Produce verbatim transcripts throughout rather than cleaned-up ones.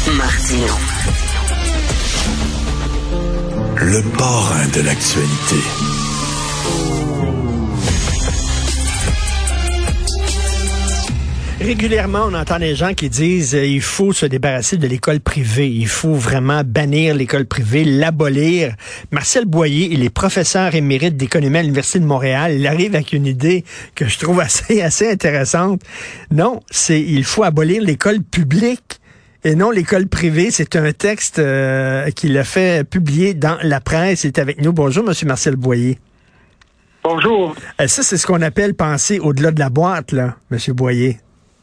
Martino. Le parrain de l'actualité. Régulièrement, on entend des gens qui disent euh, il faut se débarrasser de l'école privée. Il faut vraiment bannir l'école privée, l'abolir. Marcel Boyer, il est professeur émérite d'économie à l'Université de Montréal. Il arrive avec une idée que je trouve assez, assez intéressante. Non, c'est il faut abolir l'école publique et non l'école privée. C'est un texte euh, qu'il a fait publier dans la presse. Il est avec nous. Bonjour, Monsieur Marcel Boyer. Bonjour. Euh, ça, c'est ce qu'on appelle penser au-delà de la boîte, là, Monsieur Boyer.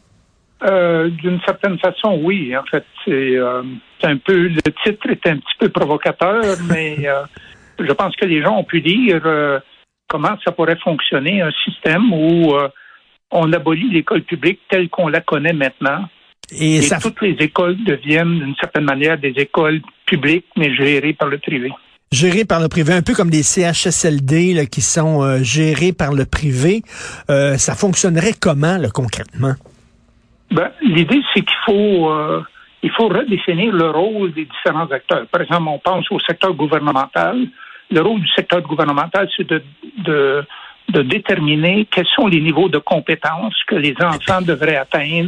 Euh, d'une certaine façon, oui. En fait, c'est, euh, c'est un peu le titre est un petit peu provocateur, mais euh, je pense que les gens ont pu lire euh, comment ça pourrait fonctionner un système où euh, on abolit l'école publique telle qu'on la connaît maintenant, et, et ça... toutes les écoles deviennent d'une certaine manière des écoles publiques mais gérées par le privé. Gérés par le privé, un peu comme des C H S L D là, qui sont euh, gérés par le privé. Euh, ça fonctionnerait comment là, concrètement? Ben, l'idée, c'est qu'il faut euh, il faut redéfinir le rôle des différents acteurs. Par exemple, on pense au secteur gouvernemental. Le rôle du secteur gouvernemental, c'est de, de, de déterminer quels sont les niveaux de compétences que les enfants devraient atteindre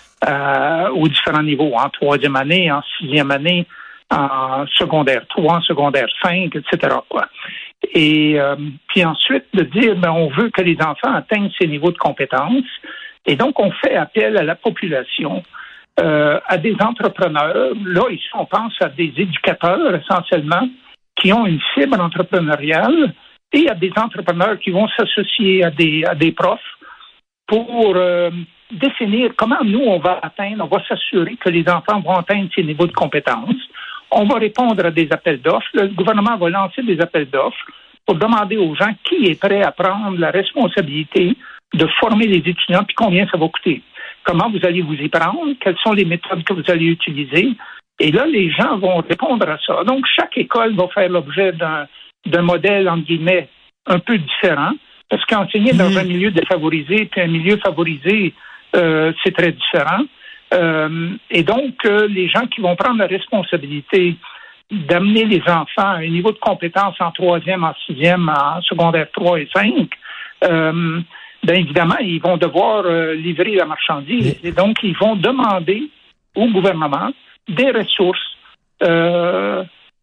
euh, aux différents niveaux, en troisième année, en sixième année, en secondaire trois, en secondaire cinq, et cetera, quoi. Et euh, puis ensuite, de dire, ben, on veut que les enfants atteignent ces niveaux de compétences. Et donc, on fait appel à la population, euh, à des entrepreneurs. Là, ici, on pense à des éducateurs, essentiellement, qui ont une fibre entrepreneuriale, et à des entrepreneurs qui vont s'associer à des, à des profs pour euh, définir comment nous, on va atteindre, on va s'assurer que les enfants vont atteindre ces niveaux de compétences. On va répondre à des appels d'offres. Le gouvernement va lancer des appels d'offres pour demander aux gens qui est prêt à prendre la responsabilité de former les étudiants, puis combien ça va coûter. Comment vous allez vous y prendre? Quelles sont les méthodes que vous allez utiliser? Et là, les gens vont répondre à ça. Donc, chaque école va faire l'objet d'un, d'un modèle, entre guillemets, un peu différent, parce qu'enseigner mmh. dans un milieu défavorisé puis un milieu favorisé, euh, c'est très différent. Euh, et donc, euh, les gens qui vont prendre la responsabilité d'amener les enfants à un niveau de compétence en troisième, en sixième, en secondaire trois et cinq, euh, bien évidemment, ils vont devoir euh, livrer la marchandise. Et donc, ils vont demander au gouvernement des ressources euh,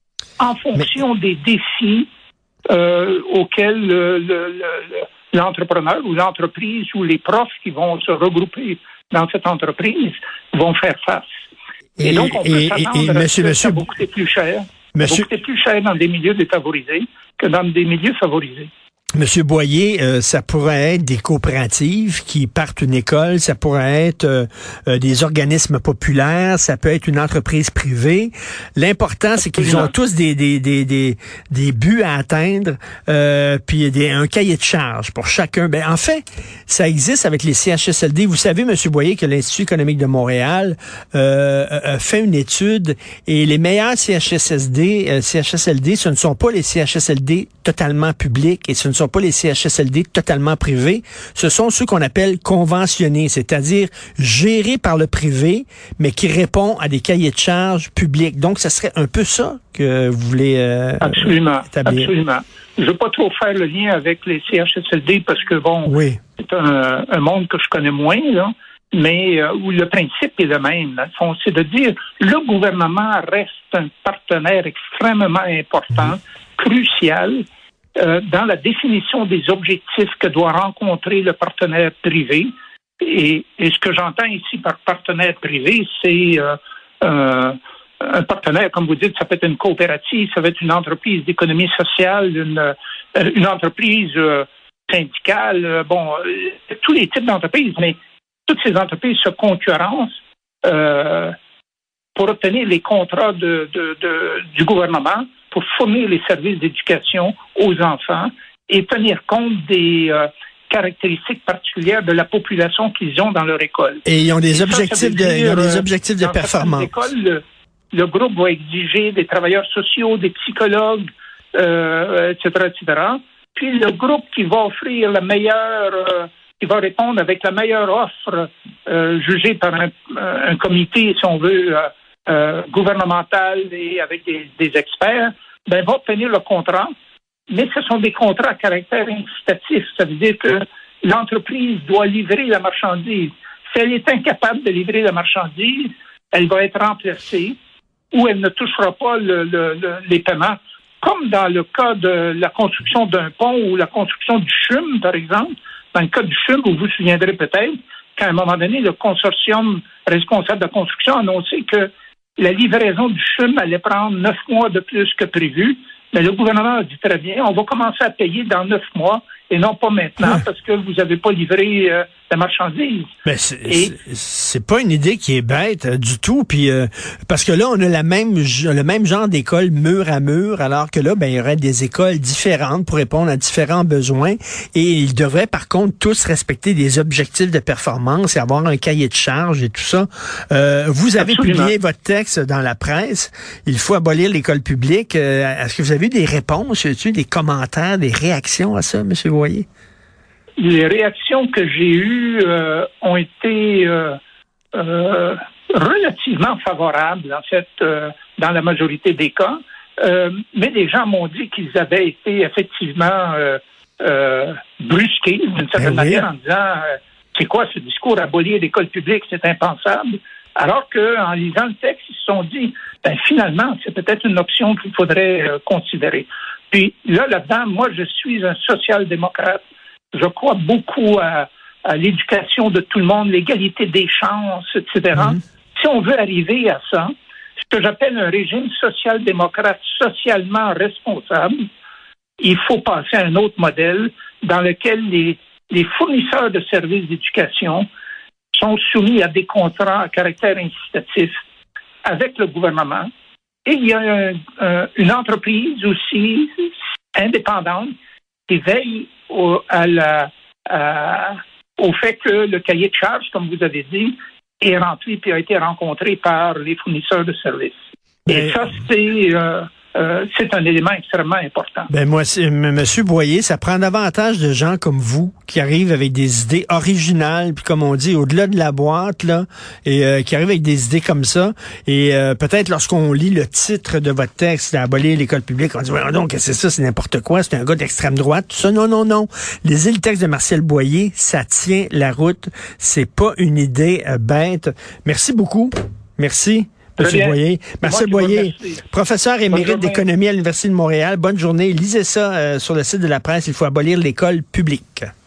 en fonction Mais... des défis euh, auxquels le, le, le, l'entrepreneur ou l'entreprise ou les profs qui vont se regrouper dans cette entreprise vont faire face. Et, et donc, on peut et, s'attendre et, et, à monsieur, que ça va coûter plus cher. Monsieur... Ça va coûter plus cher dans des milieux défavorisés que dans des milieux favorisés. Monsieur Boyer, euh, ça pourrait être des coopératives qui partent une école, ça pourrait être euh, euh, des organismes populaires, ça peut être une entreprise privée. L'important, c'est qu'ils ont tous des des des des, des buts à atteindre, euh, puis des, un cahier de charge pour chacun. Ben en fait, ça existe avec les C H S L D. Vous savez, Monsieur Boyer, que l'Institut économique de Montréal euh, a fait une étude et les meilleurs C H S L D, euh, C H S L D, ce ne sont pas les C H S L D totalement publics et ce ne sont pas les C H S L D totalement privés, ce sont ceux qu'on appelle conventionnés, c'est-à-dire gérés par le privé, mais qui répondent à des cahiers de charges publics. Donc, ce serait un peu ça que vous voulez euh, absolument, établir. Absolument. Je ne veux pas trop faire le lien avec les C H S L D parce que, bon, oui. c'est un, un monde que je connais moins, là, mais euh, où le principe est le même. Dans le fond, c'est de dire le gouvernement reste un partenaire extrêmement important, mmh. crucial, Euh, dans la définition des objectifs que doit rencontrer le partenaire privé. Et, et ce que j'entends ici par partenaire privé, c'est euh, euh, un partenaire, comme vous dites, ça peut être une coopérative, ça peut être une entreprise d'économie sociale, une, euh, une entreprise euh, syndicale, euh, bon, euh, tous les types d'entreprises, mais toutes ces entreprises se concurrencent euh, pour obtenir les contrats de, de, de, du gouvernement pour fournir les services d'éducation aux enfants et tenir compte des euh, caractéristiques particulières de la population qu'ils ont dans leur école. Et ils ont des et objectifs ça, ça de, dire, ils ont des objectifs de performance. Écoles, le, le groupe va exiger des travailleurs sociaux, des psychologues, euh, et cetera, et cetera. Puis le groupe qui va offrir la meilleure, euh, qui va répondre avec la meilleure offre euh, jugée par un, un comité, si on veut, euh, euh, gouvernementales et avec des, des experts, ben, va obtenir le contrat, mais ce sont des contrats à caractère incitatif. Ça veut dire que l'entreprise doit livrer la marchandise. Si elle est incapable de livrer la marchandise, elle va être remplacée ou elle ne touchera pas le, le, le, les paiements. Comme dans le cas de la construction d'un pont ou la construction du C H U M, par exemple. Dans le cas du C H U M, vous vous souviendrez peut-être qu'à un moment donné, le consortium responsable de la construction a annoncé que la livraison du C H U M allait prendre neuf mois de plus que prévu. Mais le gouvernement a dit très bien, on va commencer à payer dans neuf mois et non pas maintenant parce que vous n'avez pas livré euh, la marchandise. Ben c'est, et, c'est, c'est pas une idée qui est bête euh, du tout. Puis euh, parce que là, on a la même le même genre d'école mur à mur, alors que là, ben il y aurait des écoles différentes pour répondre à différents besoins. Et ils devraient par contre tous respecter des objectifs de performance et avoir un cahier de charge et tout ça. Euh, vous avez Absolument. publié votre texte dans la presse. Il faut abolir l'école publique. Euh, est-ce que vous avez eu des réponses, des commentaires, des réactions à ça, M. Boyer? Les réactions que j'ai eues euh, ont été euh, euh, relativement favorables, en fait, euh, dans la majorité des cas. Euh, mais les gens m'ont dit qu'ils avaient été effectivement euh, euh, brusqués d'une certaine ben oui. manière en disant euh, c'est quoi ce discours abolir l'école publique, c'est impensable. Alors qu'en lisant le texte, ils se sont dit ben, finalement, c'est peut-être une option qu'il faudrait euh, considérer. Puis là, là-dedans, moi, je suis un social-démocrate. Je crois beaucoup à, à l'éducation de tout le monde, l'égalité des chances, et cetera. Mm-hmm. Si on veut arriver à ça, ce que j'appelle un régime social-démocrate socialement responsable, il faut passer à un autre modèle dans lequel les, les fournisseurs de services d'éducation sont soumis à des contrats à caractère incitatif avec le gouvernement. Et il y a un, un, une entreprise aussi indépendante qui veille au, à la, à, au fait que le cahier de charges, comme vous avez dit, est rempli et a été rencontré par les fournisseurs de services. Et ça, c'est... Euh, Euh, c'est un élément extrêmement important. Ben moi, c'est, M. Boyer, ça prend davantage de gens comme vous qui arrivent avec des idées originales, puis comme on dit, au-delà de la boîte, là, et euh, qui arrivent avec des idées comme ça. Et euh, peut-être lorsqu'on lit le titre de votre texte, d'abolir l'école publique, on dit, ouais, donc, c'est ça, c'est n'importe quoi, c'est un gars d'extrême droite, tout ça. Non, non, non. Lisez le texte de Martial Boyer, ça tient la route. C'est pas une idée euh, bête. Merci beaucoup. Merci. Monsieur Boyer. Marcel Boyer, professeur émérite d'économie à l'Université de Montréal. Bonne journée. Lisez ça euh, sur le site de la presse. Il faut abolir l'école publique.